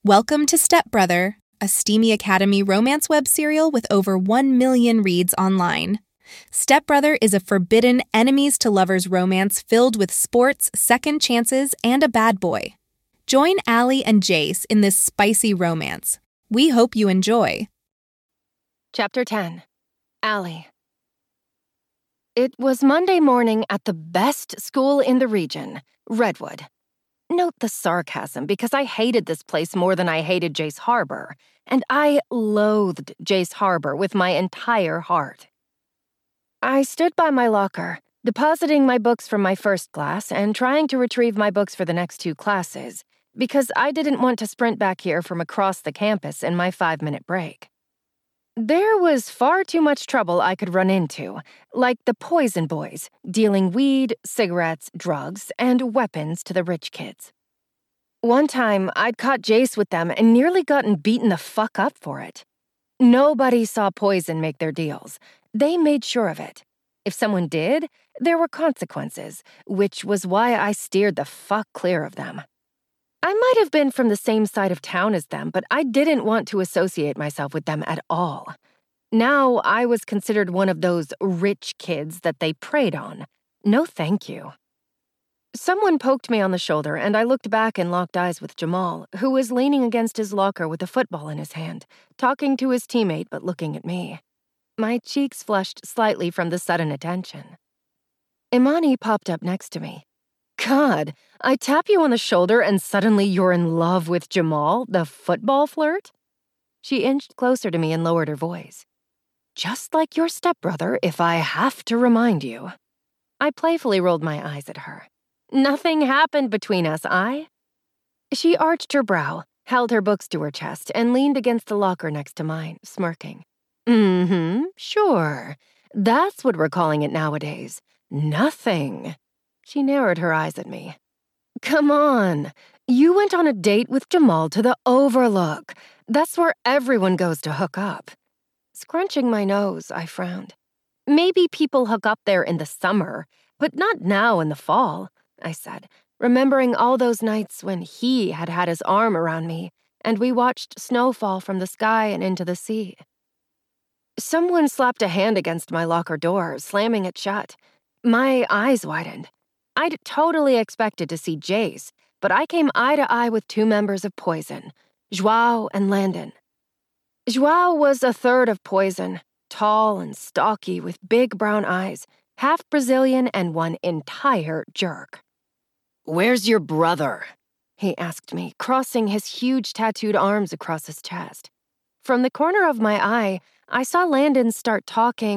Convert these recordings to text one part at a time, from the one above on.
Welcome to Stepbrother, a Steamy Academy romance web serial with over 1 million reads online. Stepbrother is a forbidden enemies-to-lovers romance filled with sports, second chances, and a bad boy. Join Allie and Jace in this spicy romance. We hope you enjoy. Chapter 10. Allie. It was Monday morning at the best school in the region, Redwood. Note the sarcasm, because I hated this place more than I hated Jace Harbor, and I loathed Jace Harbor with my entire heart. I stood by my locker, depositing my books from my first class and trying to retrieve my books for the next 2 classes, because I didn't want to sprint back here from across the campus in my 5-minute break. There was far too much trouble I could run into, like the Poison Boys, dealing weed, cigarettes, drugs, and weapons to the rich kids. One time, I'd caught Jace with them and nearly gotten beaten the fuck up for it. Nobody saw Poison make their deals. They made sure of it. If someone did, there were consequences, which was why I steered the fuck clear of them. I might have been from the same side of town as them, but I didn't want to associate myself with them at all. Now I was considered one of those rich kids that they preyed on. No thank you. Someone poked me on the shoulder, and I looked back and locked eyes with Jamal, who was leaning against his locker with a football in his hand, talking to his teammate but looking at me. My cheeks flushed slightly from the sudden attention. Imani popped up next to me. God, I tap you on the shoulder and suddenly you're in love with Jamal, the football flirt? She inched closer to me and lowered her voice. Just like your stepbrother, if I have to remind you. I playfully rolled my eyes at her. Nothing happened between us, She arched her brow, held her books to her chest, and leaned against the locker next to mine, smirking. Sure. That's what we're calling it nowadays. Nothing. She narrowed her eyes at me. Come on. You went on a date with Jamal to the Overlook. That's where everyone goes to hook up. Scrunching my nose, I frowned. Maybe people hook up there in the summer, but not now in the fall, I said, remembering all those nights when he had had his arm around me and we watched snow fall from the sky and into the sea. Someone slapped a hand against my locker door, slamming it shut. My eyes widened. I'd totally expected to see Jace, but I came eye to eye with 2 members of Poison, João and Landon. João was a third of Poison, tall and stocky with big brown eyes, half Brazilian and one entire jerk. Where's your brother? He asked me, crossing his huge tattooed arms across his chest. From the corner of my eye, I saw Landon start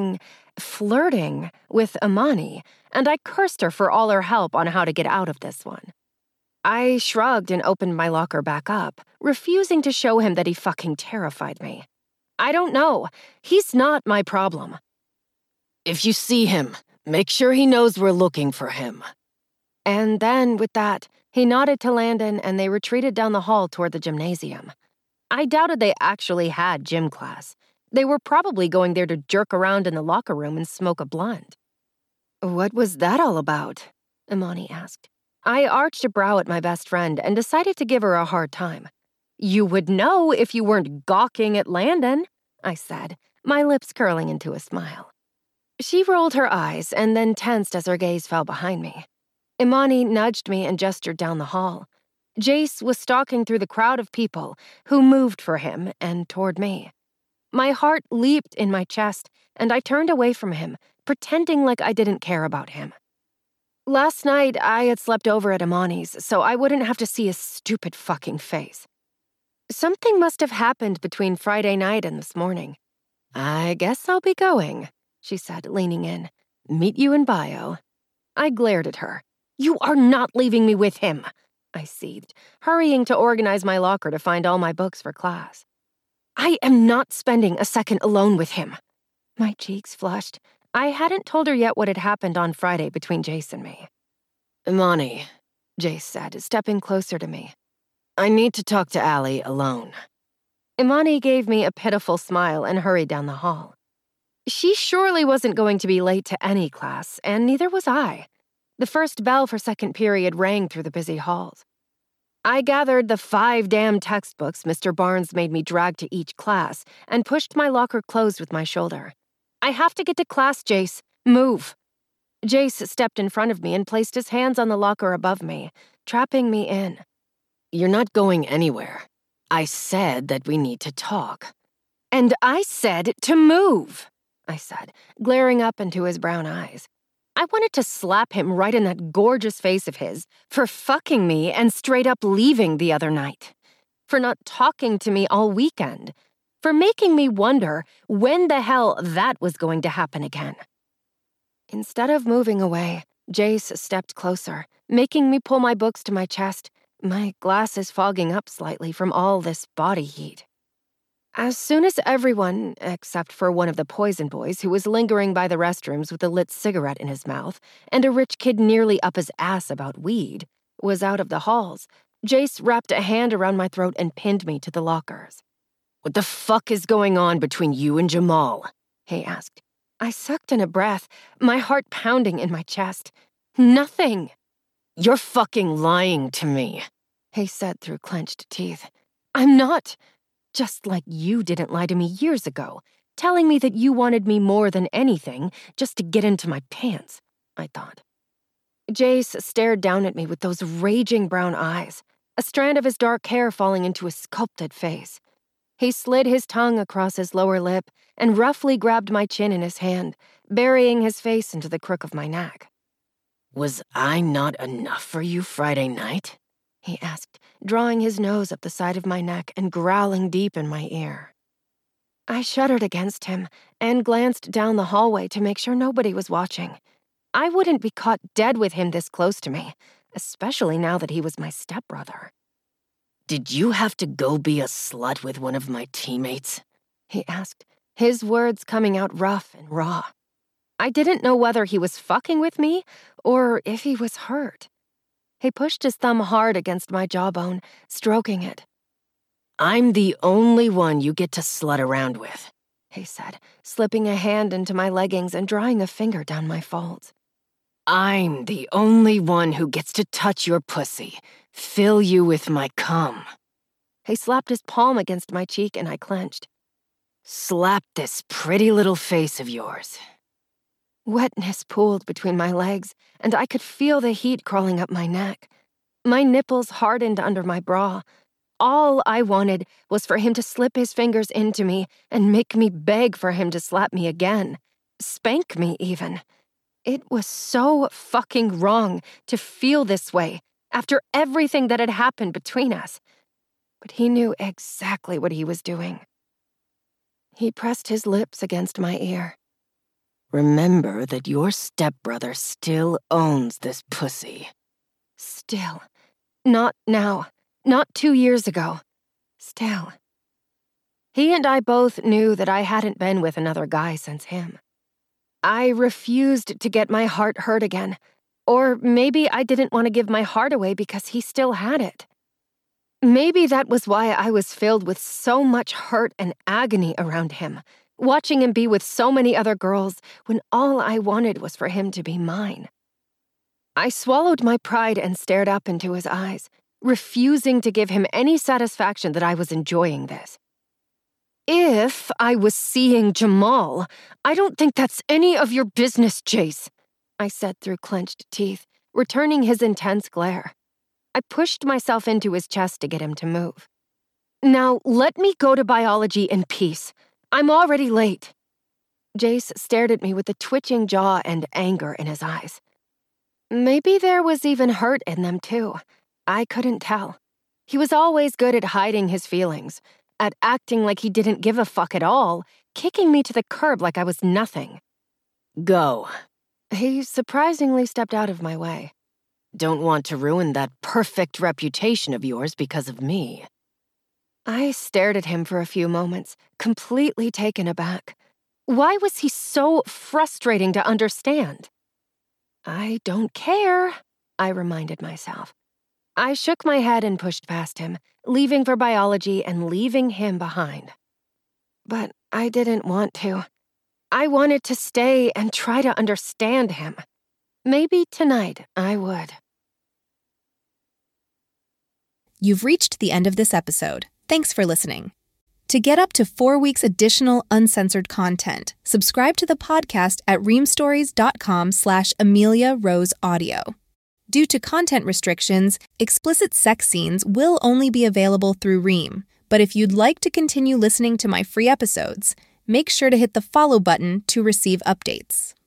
flirting with Imani, and I cursed her for all her help on how to get out of this one. I shrugged and opened my locker back up, refusing to show him that he fucking terrified me. I don't know. He's not my problem. If you see him, make sure he knows we're looking for him. And then, with that, he nodded to Landon and they retreated down the hall toward the gymnasium. I doubted they actually had gym class. They were probably going there to jerk around in the locker room and smoke a blunt. What was that all about? Imani asked. I arched a brow at my best friend and decided to give her a hard time. You would know if you weren't gawking at Landon, I said, my lips curling into a smile. She rolled her eyes and then tensed as her gaze fell behind me. Imani nudged me and gestured down the hall. Jace was stalking through the crowd of people who moved for him and toward me. My heart leaped in my chest, and I turned away from him, pretending like I didn't care about him. Last night, I had slept over at Imani's, so I wouldn't have to see his stupid fucking face. Something must have happened between Friday night and this morning. I guess I'll be going, she said, leaning in. Meet you in bio. I glared at her. You are not leaving me with him, I seethed, hurrying to organize my locker to find all my books for class. I am not spending a second alone with him. My cheeks flushed. I hadn't told her yet what had happened on Friday between Jace and me. Imani, Jace said, stepping closer to me. I need to talk to Allie alone. Imani gave me a pitiful smile and hurried down the hall. She surely wasn't going to be late to any class, and neither was I. The first bell for second period rang through the busy halls. I gathered the 5 damn textbooks Mr. Barnes made me drag to each class and pushed my locker closed with my shoulder. I have to get to class, Jace. Move. Jace stepped in front of me and placed his hands on the locker above me, trapping me in. You're not going anywhere. I said that we need to talk. And I said to move, I said, glaring up into his brown eyes. I wanted to slap him right in that gorgeous face of his for fucking me and straight up leaving the other night. For not talking to me all weekend. For making me wonder when the hell that was going to happen again. Instead of moving away, Jace stepped closer, making me pull my books to my chest, my glasses fogging up slightly from all this body heat. As soon as everyone, except for one of the poison boys who was lingering by the restrooms with a lit cigarette in his mouth, and a rich kid nearly up his ass about weed, was out of the halls, Jace wrapped a hand around my throat and pinned me to the lockers. What the fuck is going on between you and Jamal? He asked. I sucked in a breath, my heart pounding in my chest. Nothing. You're fucking lying to me, he said through clenched teeth. I'm not. Just like you didn't lie to me years ago, telling me that you wanted me more than anything just to get into my pants, I thought. Jace stared down at me with those raging brown eyes, a strand of his dark hair falling into his sculpted face. He slid his tongue across his lower lip and roughly grabbed my chin in his hand, burying his face into the crook of my neck. Was I not enough for you Friday night? He asked, drawing his nose up the side of my neck and growling deep in my ear. I shuddered against him and glanced down the hallway to make sure nobody was watching. I wouldn't be caught dead with him this close to me, especially now that he was my stepbrother. Did you have to go be a slut with one of my teammates? He asked, his words coming out rough and raw. I didn't know whether he was fucking with me or if he was hurt. He pushed his thumb hard against my jawbone, stroking it. I'm the only one you get to slut around with, he said, slipping a hand into my leggings and drawing a finger down my folds. I'm the only one who gets to touch your pussy, fill you with my cum. He slapped his palm against my cheek and I clenched. Slap this pretty little face of yours. Wetness pooled between my legs, and I could feel the heat crawling up my neck. My nipples hardened under my bra. All I wanted was for him to slip his fingers into me and make me beg for him to slap me again. Spank me, even. It was so fucking wrong to feel this way after everything that had happened between us. But he knew exactly what he was doing. He pressed his lips against my ear. Remember that your stepbrother still owns this pussy. Still. Not now. Not 2 years ago. Still. He and I both knew that I hadn't been with another guy since him. I refused to get my heart hurt again. Or maybe I didn't want to give my heart away because he still had it. Maybe that was why I was filled with so much hurt and agony around him, watching him be with so many other girls when all I wanted was for him to be mine. I swallowed my pride and stared up into his eyes, refusing to give him any satisfaction that I was enjoying this. If I was seeing Jamal, I don't think that's any of your business, Jace, I said through clenched teeth, returning his intense glare. I pushed myself into his chest to get him to move. Now, let me go to biology in peace. I'm already late. Jace stared at me with a twitching jaw and anger in his eyes. Maybe there was even hurt in them, too. I couldn't tell. He was always good at hiding his feelings, at acting like he didn't give a fuck at all, kicking me to the curb like I was nothing. Go. He surprisingly stepped out of my way. Don't want to ruin that perfect reputation of yours because of me. I stared at him for a few moments, completely taken aback. Why was he so frustrating to understand? I don't care, I reminded myself. I shook my head and pushed past him, leaving for biology and leaving him behind. But I didn't want to. I wanted to stay and try to understand him. Maybe tonight I would. You've reached the end of this episode. Thanks for listening. To get up to 4 weeks additional uncensored content, subscribe to the podcast at reamstories.com/AmeliaRoseAudio. Due to content restrictions, explicit sex scenes will only be available through Ream. But if you'd like to continue listening to my free episodes, make sure to hit the follow button to receive updates.